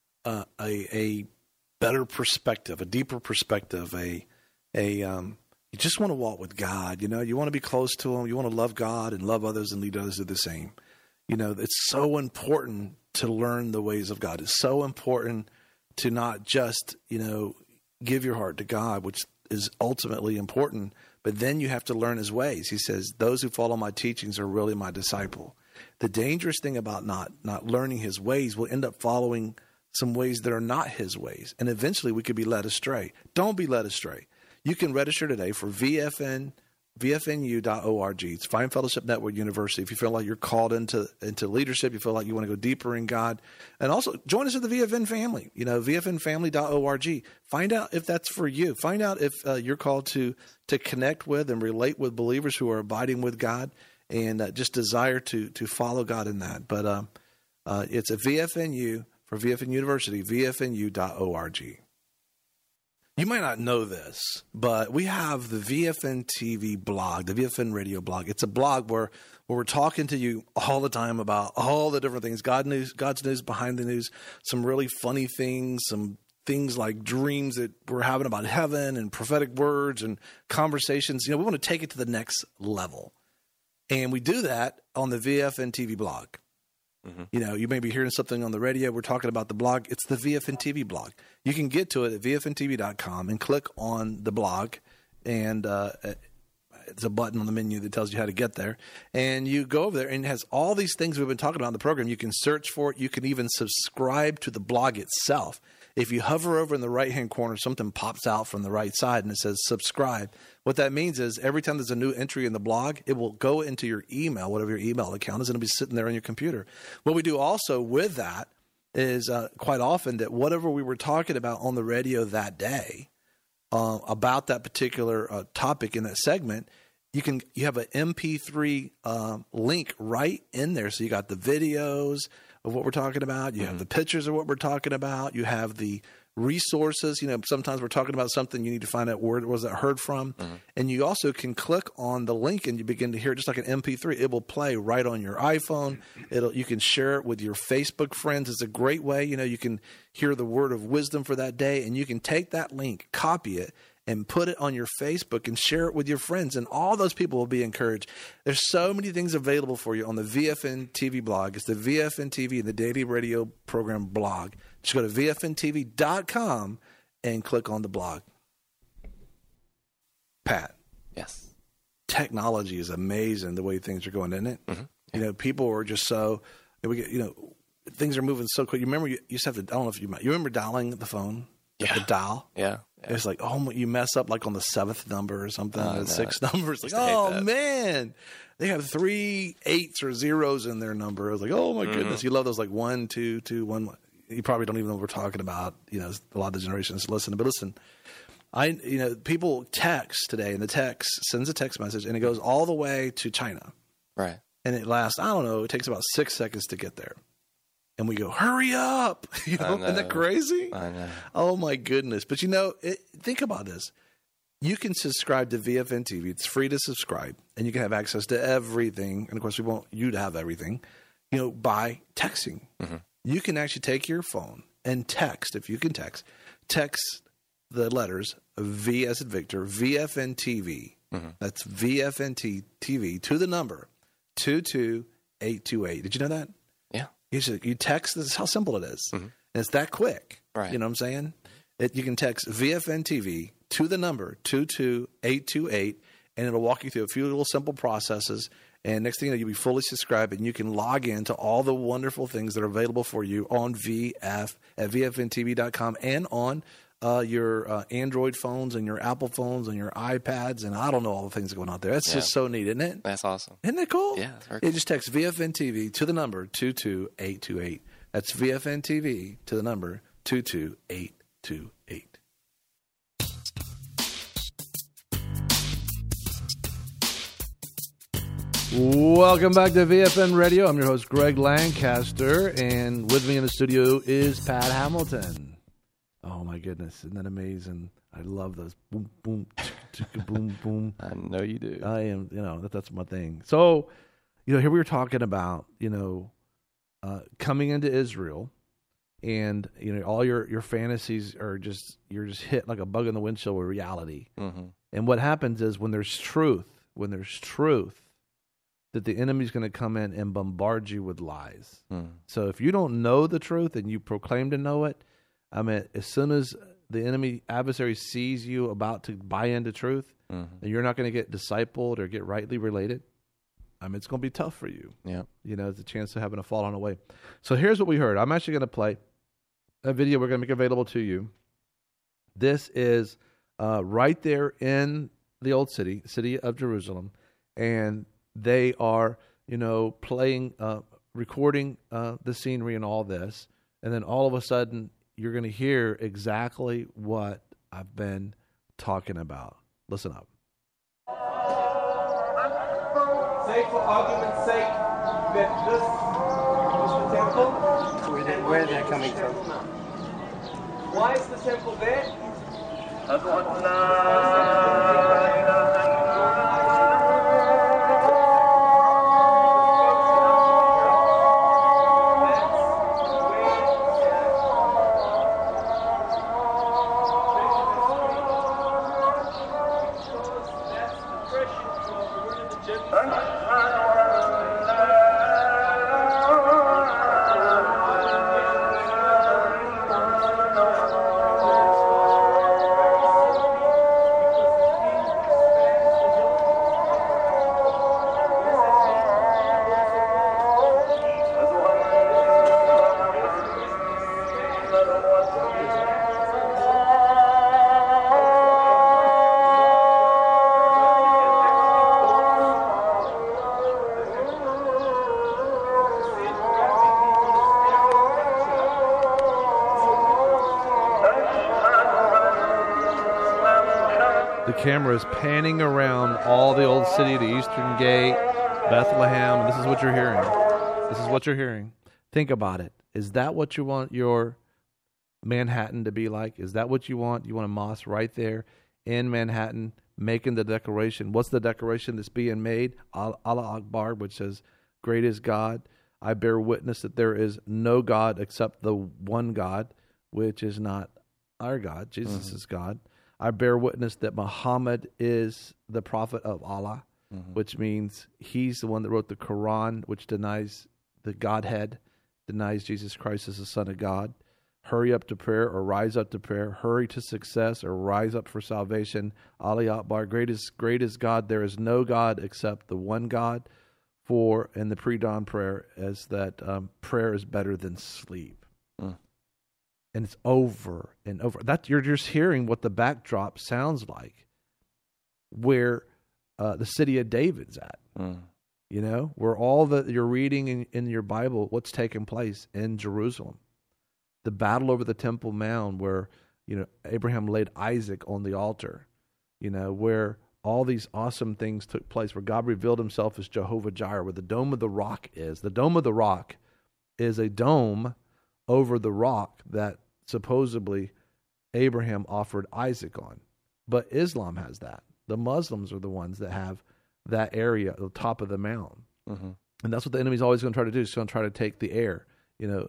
a better perspective, a deeper perspective, you just want to walk with God, you want to be close to Him, you want to love God and love others and lead others to do the same. It's so important to learn the ways of God. It's so important to not just, give your heart to God, which is ultimately important, but then you have to learn His ways. He says, those who follow my teachings are really my disciple. The dangerous thing about not learning His ways, will end up following some ways that are not His ways. And eventually we could be led astray. Don't be led astray. You can register today for VFNU.org. It's Fine Fellowship Network University. If you feel like you're called into leadership, you feel like you want to go deeper in God. And also join us at the VFN family, VFNfamily.org. Find out if that's for you. Find out if you're called to connect with and relate with believers who are abiding with God and just desire to follow God in that. But it's a VFNU for VFN University, VFNU.org. You might not know this, but we have the VFN TV blog, the VFN radio blog. It's a blog where we're talking to you all the time about all the different things, God's news behind the news, some really funny things, some things like dreams that we're having about heaven and prophetic words and conversations. We want to take it to the next level. And we do that on the VFN TV blog. You may be hearing something on the radio. We're talking about the blog. It's the VFN TV blog. You can get to it at VFNTV.com and click on the blog. And It's a button on the menu that tells you how to get there. And you go over there, and it has all these things we've been talking about in the program. You can search for it. You can even subscribe to the blog itself. If you hover over in the right-hand corner, something pops out from the right side, and it says subscribe. What that means is every time there's a new entry in the blog, it will go into your email, whatever your email account is, and it'll be sitting there on your computer. What we do also with that is quite often that whatever we were talking about on the radio that day, about that particular topic in that segment, you have an MP3 link right in there. So you got the videos of what we're talking about. You have the pictures of what we're talking about. You have the resources. Sometimes we're talking about something, you need to find out where it was that heard from. And you also can click on the link and you begin to hear it just like an MP3. It will play right on your iPhone. You can share it with your Facebook friends. It's a great way. You can hear the word of wisdom for that day, and you can take that link, copy it, and put it on your Facebook and share it with your friends. And all those people will be encouraged. There's so many things available for you on the VFN TV blog. It's the VFN TV, the Daily Radio Program blog. Just go to VFNTV.com and click on the blog. Pat. Yes. Technology is amazing the way things are going, isn't it? Yeah. People are just so, things are moving so quick. You remember you used to have to, I don't know if you remember dialing the phone? Yeah. The dial? Yeah. It's like, you mess up like on the 7th number or something, or the 6th number. It's like, man, they have 3 8s or 0s in their number. I was like, oh my goodness. You love those like 1, 2, 2, 1. You probably don't even know what we're talking about. A lot of the generations listen. But listen, people text today, and the text sends a text message, and it goes all the way to China. Right. And it lasts, I don't know, it takes about 6 seconds to get there. And we go, hurry up. Isn't that crazy? I know. Oh, my goodness. But, think about this. You can subscribe to VFN TV. It's free to subscribe, and you can have access to everything. And, of course, we want you to have everything, by texting. You can actually take your phone and text, if you can text the letters V as in Victor, VFN TV. That's VFN TV to the number 22828. Did you know that? Yeah. You text, this is how simple it is. And it's that quick. Right. You know what I'm saying? You can text VFN TV to the number 22828, and it'll walk you through a few little simple processes. And next thing you know, you'll be fully subscribed, and you can log in to all the wonderful things that are available for you on VF at VFNTV.com and on your Android phones and your Apple phones and your iPads, and I don't know all the things going on there. That's just so neat, isn't it? That's awesome. Isn't that cool? Yeah. That's very cool. Just text VFN TV to the number 22828. That's VFN TV to the number 22828. Welcome back to VFN Radio. I'm your host, Greg Lancaster, and with me in the studio is Pat Hamilton. Oh, my goodness. Isn't that amazing? I love those boom, boom, chicka, boom, boom. I know you do. I am, that's my thing. So, here we were talking about, coming into Israel, and, all your fantasies are you're just hit like a bug in the windshield with reality. And what happens is when there's truth, that the enemy's going to come in and bombard you with lies. So if you don't know the truth and you proclaim to know it, as soon as the enemy adversary sees you about to buy into truth, and you're not going to get discipled or get rightly related, it's going to be tough for you. Yeah. It's a chance of having to fall on the way. So here's what we heard. I'm actually going to play a video we're going to make available to you. This is right there in the old city of Jerusalem, and they are, playing, recording the scenery and all this. And then all of a sudden, you're going to hear exactly what I've been talking about. Listen up. Say, for argument's sake, that this is the temple. Where are they coming from? Why is the temple there? camera is panning around all the old city, the Eastern Gate, Bethlehem, and this is what you're hearing. This is what you're hearing. Think about it. Is that what you want your Manhattan to be like? Is that what you want? You want a mosque right there in Manhattan making the declaration. What's the declaration that's being made? Allah Akbar, which says, great is God. I bear witness that there is no God except the one God, which is not our God. Jesus is God. I bear witness that Muhammad is the prophet of Allah, which means he's the one that wrote the Quran, which denies the Godhead, denies Jesus Christ as the Son of God. Hurry up to prayer or rise up to prayer. Hurry to success or rise up for salvation. Ali Akbar, great is God. There is no God except the one God. For in the pre-dawn prayer, as that prayer is better than sleep. And it's over and over. That you're just hearing what the backdrop sounds like, where the city of David's at. You know, where all that you're reading in your Bible, what's taking place in Jerusalem. The battle over the Temple Mount, where, you know, Abraham laid Isaac on the altar, you know, where all these awesome things took place, where God revealed himself as Jehovah Jireh, where the Dome of the Rock is. The Dome of the Rock is a dome over the rock that supposedly Abraham offered Isaac on. But Islam has that. The Muslims are the ones that have that area at the top of the mountain. And that's what the enemy's always going to try to do. He's going to try to take the air. You know,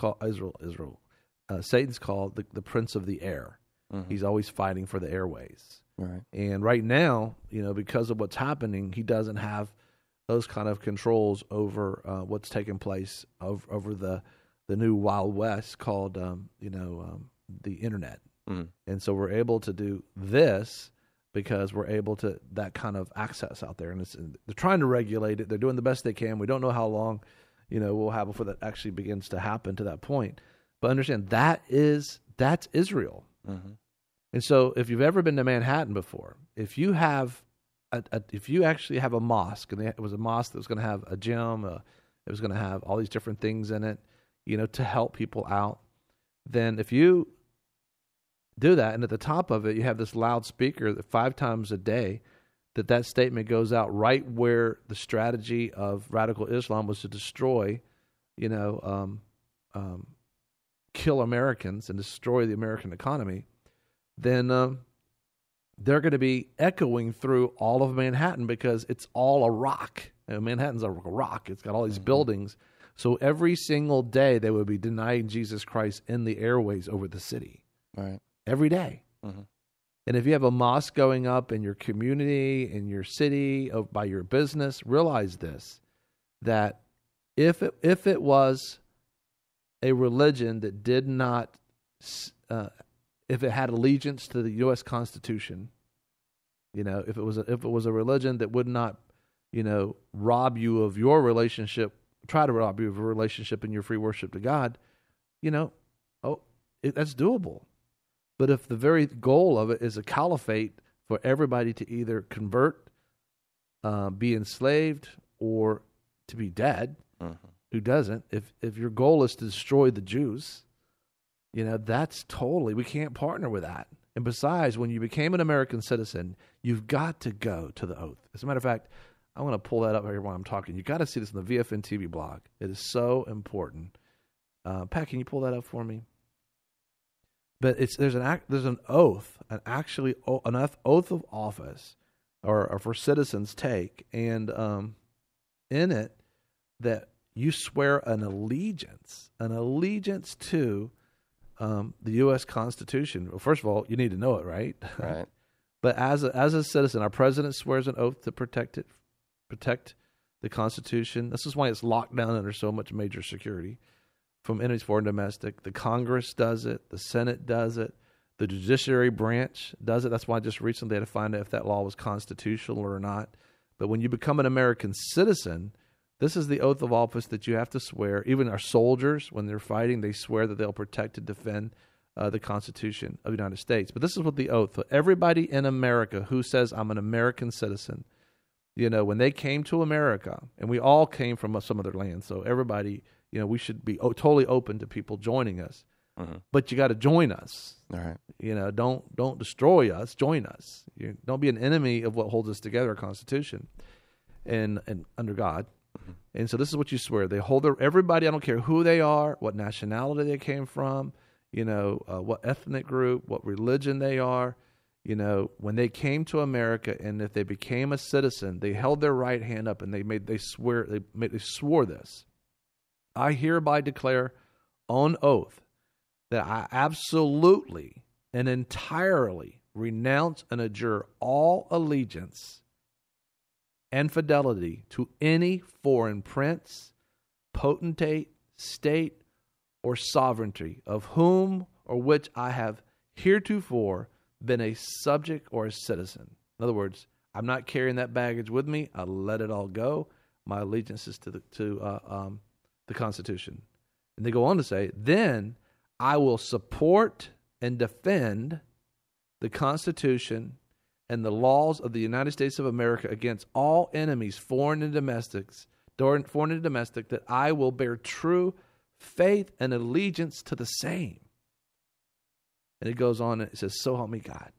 Satan's called the prince of the air. He's always fighting for the airways. Right. And right now, you know, because of what's happening, he doesn't have those kind of controls over what's taking place over the new Wild West called, the internet. And so we're able to do this because we're able to that kind of access out there. And they're trying to regulate it. They're doing the best they can. We don't know how long, you know, we'll have before that actually begins to happen to that point. But understand that's Israel. And so if you've ever been to Manhattan before, if you have if you actually have a mosque, and it was a mosque that was going to have a gym, it was going to have all these different things in it, you know, to help people out, then if you do that, and at the top of it you have this loudspeaker that 5 times a day, that statement goes out right where the strategy of radical Islam was to destroy, you know, kill Americans and destroy the American economy, then they're going to be echoing through all of Manhattan because it's all a rock. You know, Manhattan's a rock. It's got all these buildings. So every single day they would be denying Jesus Christ in the airways over the city. Right. Every day. And if you have a mosque going up in your community, in your city, by your business, realize this, that if it was a religion that did not, if it had allegiance to the U.S. Constitution, you know, if it was a religion that would not, you know, rob you of your relationship, try to rob you of a relationship in your free worship to God, you know, that's doable. But if the very goal of it is a caliphate for everybody to either convert, be enslaved, or to be dead, who doesn't? If your goal is to destroy the Jews, you know, that's totally, we can't partner with that. And besides, when you became an American citizen, you've got to go to the oath. As a matter of fact, I want to pull that up here while I'm talking. You got to see this in the VFN TV blog. It is so important. Pat, can you pull that up for me? But there's an oath, an oath of office, or for citizens take, and in it that you swear an allegiance to the U.S. Constitution. Well, first of all, you need to know it, right? Right. But as a citizen, our president swears an oath to protect the Constitution. This is why it's locked down under so much major security from enemies, foreign and domestic. The Congress does it. The Senate does it. The judiciary branch does it. That's why just recently they had to find out if that law was constitutional or not. But when you become an American citizen, this is the oath of office that you have to swear. Even our soldiers, when they're fighting, they swear that they'll protect and defend the Constitution of the United States. But this is what the oath. Everybody in America who says, I'm an American citizen, you know, when they came to America, and we all came from some other land, so everybody, you know, we should be totally open to people joining us. but you got to join us. All right. You know, don't destroy us. Join us. Don't be an enemy of what holds us together, our Constitution, and under God. And so this is what you swear. They hold everybody. I don't care who they are, what nationality they came from, you know, what ethnic group, what religion they are. You know, when they came to America, and if they became a citizen, they held their right hand up and they swore this. I hereby declare on oath that I absolutely and entirely renounce and adjure all allegiance and fidelity to any foreign prince, potentate, state, or sovereignty of whom or which I have heretofore been a subject or a citizen. In other words, I'm not carrying that baggage with me. I let it all go. My allegiance is to the Constitution. And they go on to say, then I will support and defend the Constitution and the laws of the United States of America against all enemies, foreign and domestic, that I will bear true faith and allegiance to the same. And it goes on and it says, so help me God.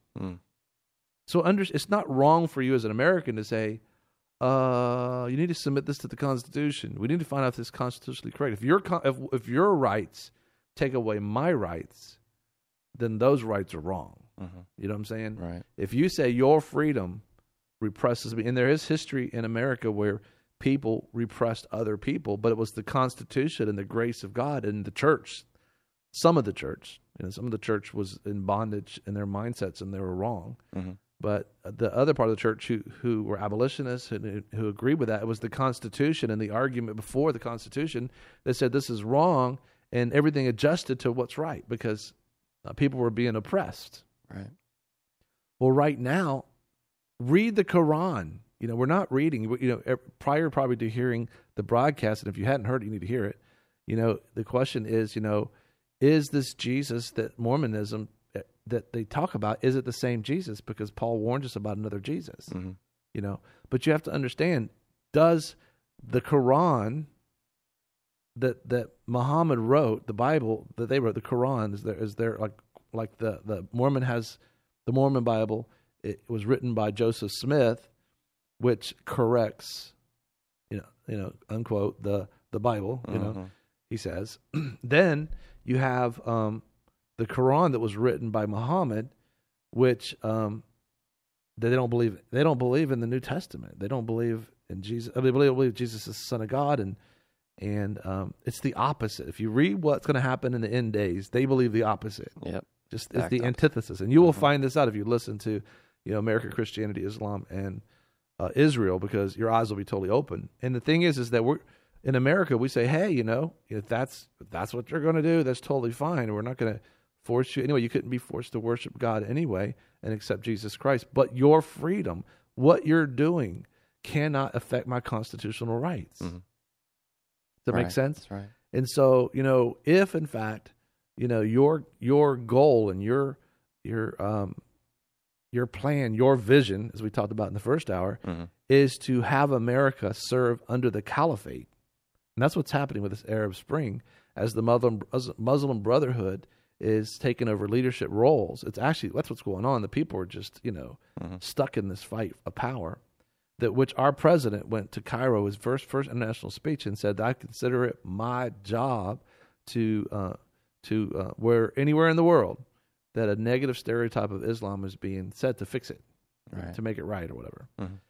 So it's not wrong for you as an American to say, you need to submit this to the Constitution. We need to find out if this is constitutionally correct. If your rights take away my rights, then those rights are wrong. You know what I'm saying? Right. If you say your freedom represses me, and there is history in America where people repressed other people, but it was the Constitution and the grace of God and the church. Some of the church was in bondage in their mindsets, and they were wrong. But the other part of the church who were abolitionists and who agreed with that, it was the Constitution and the argument before the Constitution that said this is wrong, and everything adjusted to what's right because people were being oppressed. Right. Well, right now, read the Quran. You know, we're not reading. You know, prior probably to hearing the broadcast, and if you hadn't heard it, you need to hear it. You know, the question is, you know, is this Jesus that Mormonism that they talk about, is it the same Jesus? Because Paul warned us about another Jesus. You know, but you have to understand, does the Quran that Muhammad wrote, the Bible that they wrote, the Quran is there like the Mormon has the Mormon Bible? It was written by Joseph Smith, which corrects, you know, unquote, the Bible. You know, he says. Then you have the Quran that was written by Muhammad, which they don't believe. They don't believe in the New Testament. They don't believe in Jesus. They believe Jesus is the Son of God, and it's the opposite. If you read what's going to happen in the end days, they believe the opposite. Yep. Just it's the antithesis, and you will find this out if you listen to, you know, American Christianity, Islam, and Israel, because your eyes will be totally open. And the thing is that we're in America. We say, hey, you know, if that's what you're going to do, that's totally fine. We're not going to force you anyway. You couldn't be forced to worship God anyway and accept Jesus Christ. But your freedom, what you're doing, cannot affect my constitutional rights. Does that make sense? That's right. And so, you know, if in fact, you know, your goal and your plan, your vision, as we talked about in the first hour, is to have America serve under the caliphate. And that's what's happening with this Arab Spring, as the Muslim Brotherhood is taking over leadership roles. It's actually, that's what's going on. The people are just, you know, stuck in this fight of power, that which our president went to Cairo, his first international speech, and said, I consider it my job to where anywhere in the world that a negative stereotype of Islam is being said, to fix it, right, to make it right or whatever.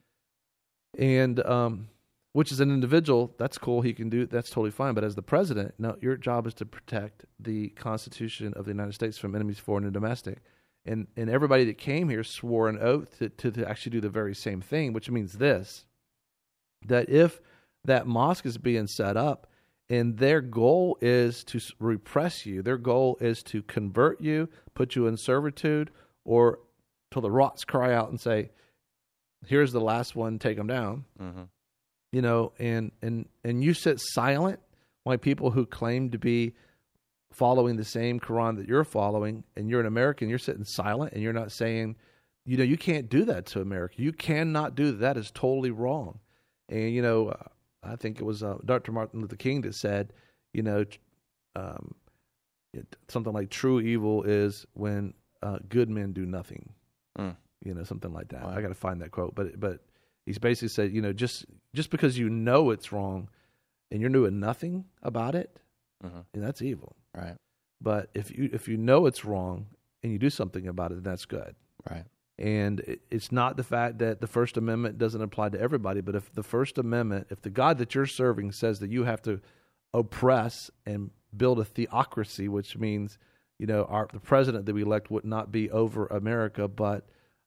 And which is an individual, that's cool, he can do it, that's totally fine. But as the president, no, your job is to protect the Constitution of the United States from enemies, foreign and domestic. And everybody that came here swore an oath to actually do the very same thing, which means this, that if that mosque is being set up and their goal is to repress you, their goal is to convert you, put you in servitude, or till the rocks cry out and say, here's the last one, take them down. You know, and you sit silent while people who claim to be following the same Quran that you're following, and you're an American, you're sitting silent and you're not saying, you know, you can't do that to America. You cannot do that. That is totally wrong. And, you know, I think it was Dr. Martin Luther King that said, you know, something like true evil is when good men do nothing. Something like that. Wow. I got to find that quote, but he's basically said, just because you know it's wrong and you're doing nothing about it, and that's evil. Right. But if you know it's wrong and you do something about it, then that's good. Right. And it's not the fact that the First Amendment doesn't apply to everybody, but if the First Amendment, if the God that you're serving says that you have to oppress and build a theocracy, which means, the president that we elect would not be over America, but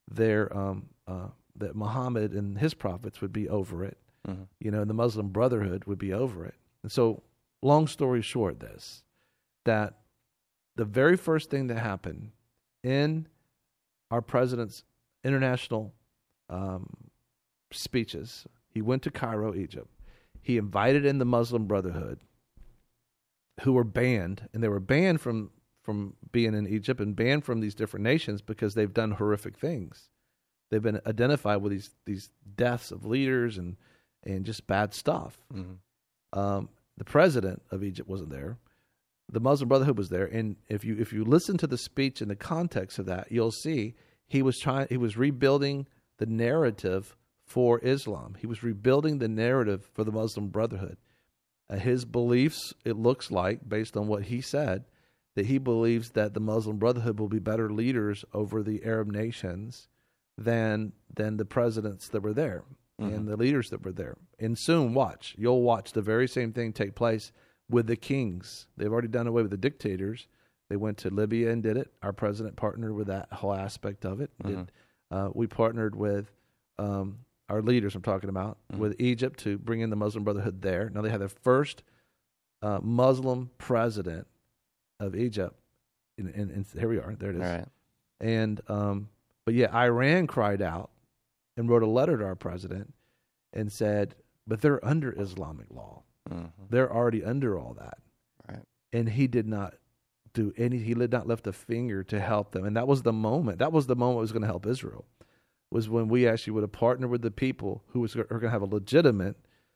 that Muhammad and his prophets would be over it. And the Muslim Brotherhood would be over it. And so, long story short, that the very first thing that happened in our president's international speeches, he went to Cairo, Egypt. He invited in the Muslim Brotherhood, who were banned, and they were banned from being in Egypt and banned from these different nations because they've done horrific things. They've been identified with these deaths of leaders and just bad stuff. The president of Egypt wasn't there. The Muslim Brotherhood was there, and if you listen to the speech in the context of that, you'll see he was rebuilding the narrative for Islam. He was rebuilding the narrative for the Muslim Brotherhood. His beliefs, it looks like, based on what he said, that he believes that the Muslim Brotherhood will be better leaders over the Arab nations than the presidents that were there and the leaders that were there. And soon, you'll watch the very same thing take place with the kings. They've already done away with the dictators. They went to Libya and did it. Our president partnered with that whole aspect of it. We partnered with our leaders, I'm talking about, with Egypt to bring in the Muslim Brotherhood there. Now they have their first Muslim president of Egypt. And here we are. There it is. Right. And but yeah, Iran cried out and wrote a letter to our president and said, but they're under Islamic law. They're already under all that. Right. And he did not do he did not lift a finger to help them. And that was the moment. That was the moment it was going to help Israel, was when we actually would have partnered with the people who are going to have a legitimate,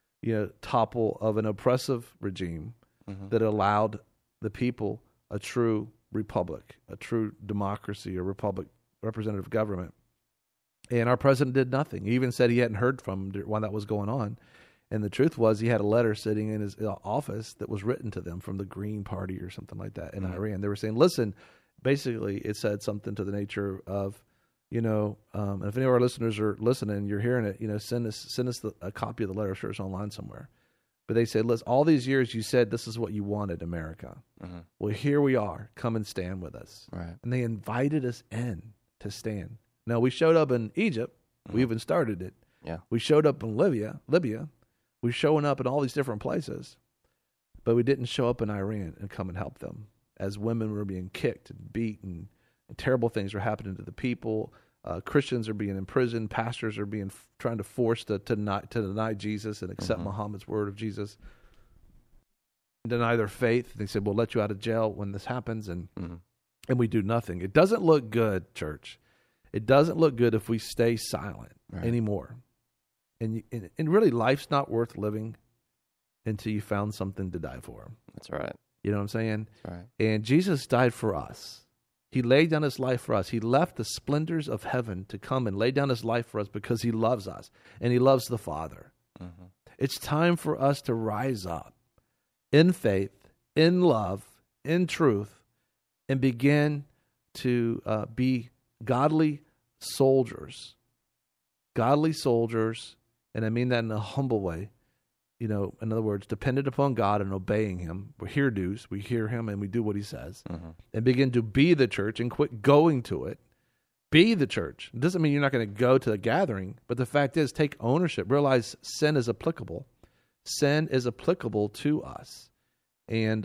topple of an oppressive regime that allowed the people a true republic, a true democracy, a republic, representative government. And our president did nothing. He even said he hadn't heard from him while that was going on. And the truth was, he had a letter sitting in his office that was written to them from the Green Party or something like that in Iran. They were saying, listen, basically it said something to the nature of, and if any of our listeners are listening, you're hearing it, send us a copy of the letter. I'm sure it's online somewhere. But they said, listen, all these years you said this is what you wanted, America. Well, here we are. Come and stand with us. Right. And they invited us in to stand. Now, we showed up in Egypt. We even started it. Yeah. We showed up in Libya. We're showing up in all these different places. But we didn't show up in Iran and come and help them. As women were being kicked and beaten, and terrible things were happening to the people. Christians are being imprisoned. Pastors are being trying to force to deny Jesus and accept Muhammad's word of Jesus. Deny their faith. They said, we'll let you out of jail when this happens. And we do nothing. It doesn't look good, church. It doesn't look good if we stay silent anymore. And really, life's not worth living until you found something to die for. That's right. You know what I'm saying? That's right. And Jesus died for us. He laid down his life for us. He left the splendors of heaven to come and lay down his life for us because he loves us and he loves the Father. It's time for us to rise up in faith, in love, in truth, and begin to be godly soldiers. Godly soldiers, and I mean that in a humble way. In other words, dependent upon God and obeying him. We're hear-do's. We hear him and we do what he says. And begin to be the church and quit going to it. Be the church. It doesn't mean you're not going to go to the gathering, but the fact is, take ownership. Realize sin is applicable. Sin is applicable to us. And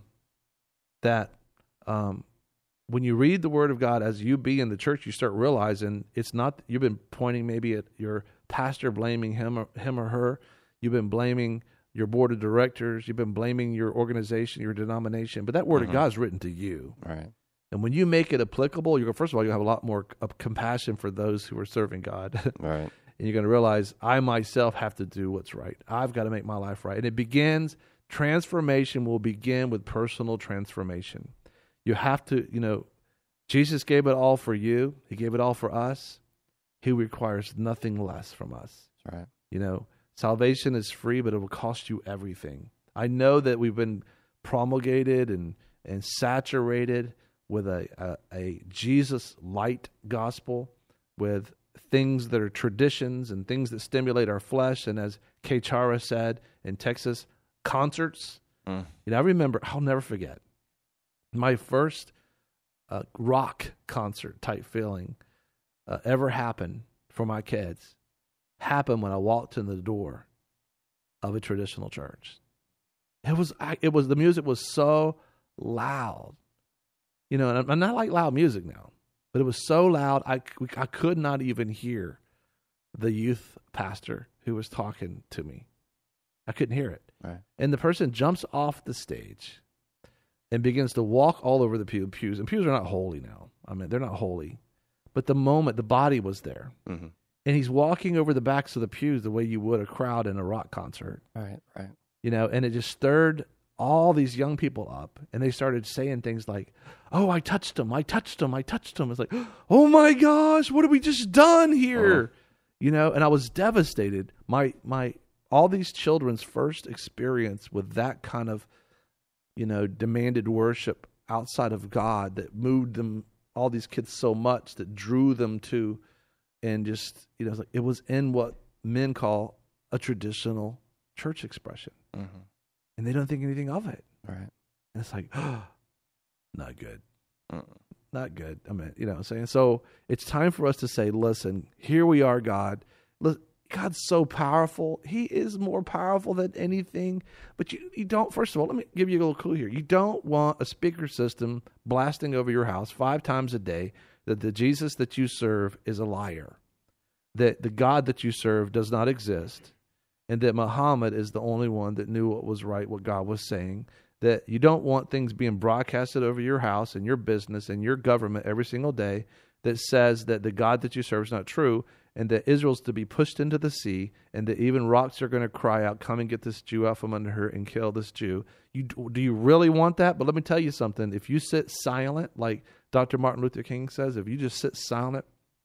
when you read the Word of God as you be in the church, you start realizing it's not, you've been pointing maybe at your pastor, blaming him or her. You've been blaming your board of directors. You've been blaming your organization, your denomination. But that Word of God is written to you. Right. And when you make it applicable, first of all, you'll have a lot more compassion for those who are serving God. Right. And you're going to realize, I myself have to do what's right. I've got to make my life right. And transformation will begin with personal transformation. You have to, Jesus gave it all for you. He gave it all for us. He requires nothing less from us. That's right. Salvation is free, but it will cost you everything. I know that we've been promulgated and saturated with a Jesus light gospel, with things that are traditions and things that stimulate our flesh. And as Kay Chara said in Texas, concerts. I remember, I'll never forget, my first rock concert type feeling ever happened for my kids happened when I walked in the door of a traditional church. The music was so loud, and I'm not like loud music now, but it was so loud I could not even hear the youth pastor who was talking to me. I couldn't hear it. Right. And the person jumps off the stage and begins to walk all over the pews. And pews are not holy now. I mean, they're not holy. But the moment, the body was there. Mm-hmm. And he's walking over the backs of the pews the way you would a crowd in a rock concert. Right. And it just stirred all these young people up. And they started saying things like, oh, I touched him. It's like, oh my gosh, what have we just done here? And I was devastated. My all these children's first experience with that kind of, demanded worship outside of God that moved them, all these kids so much that drew them to, and just, it was in what men call a traditional church expression. Mm-hmm. And they don't think anything of it. Right. And it's like, not good. Not good. I mean, what I'm saying? So it's time for us to say, listen, here we are, God. God's so powerful. He is more powerful than anything. But you don't, first of all, let me give you a little clue here. You don't want a speaker system blasting over your house 5 times a day that the Jesus that you serve is a liar, that the God that you serve does not exist, and that Muhammad is the only one that knew what was right, what God was saying. That you don't want things being broadcasted over your house and your business and your government every single day that says that the God that you serve is not true, and that Israel's to be pushed into the sea, and that even rocks are going to cry out, come and get this Jew out from under her and kill this Jew. Do you really want that? But let me tell you something. If you sit silent, like Dr. Martin Luther King says, if you just sit silent,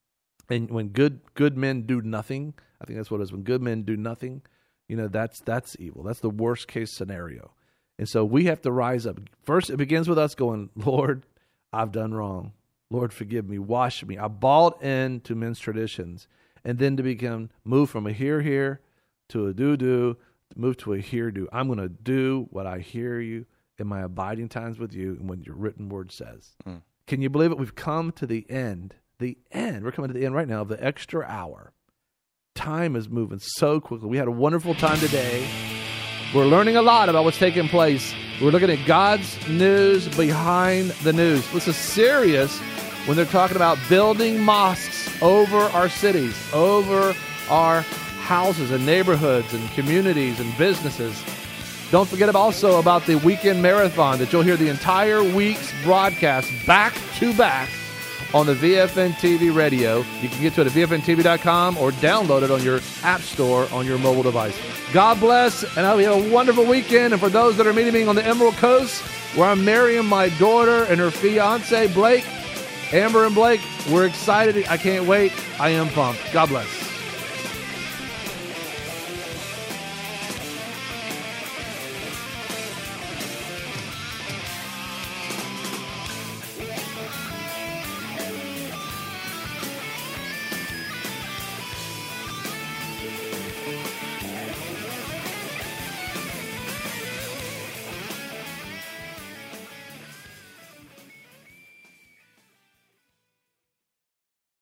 and when good men do nothing, I think that's what it is, when good men do nothing, that's evil. That's the worst case scenario. And so we have to rise up. First, it begins with us going, Lord, I've done wrong. Lord, forgive me. Wash me. I bought into men's traditions. And then to move from a hear to a do, move to a hear-do. I'm going to do what I hear you in my abiding times with you and what your written word says. Can you believe it? We've come to the end. We're coming to the end right now of the extra hour. Time is moving so quickly. We had a wonderful time today. We're learning a lot about what's taking place. We're looking at God's news behind the news. This is serious when they're talking about building mosques over our cities, over our houses and neighborhoods and communities and businesses. Don't forget also about the weekend marathon that you'll hear the entire week's broadcast back to back on the VFN TV radio. You can get to it at VFNTV.com or download it on your app store on your mobile device. God bless, and I hope you have a wonderful weekend. And for those that are meeting me on the Emerald Coast, where I'm marrying my daughter and her fiance, Blake, Amber and Blake, we're excited. I can't wait. I am pumped. God bless.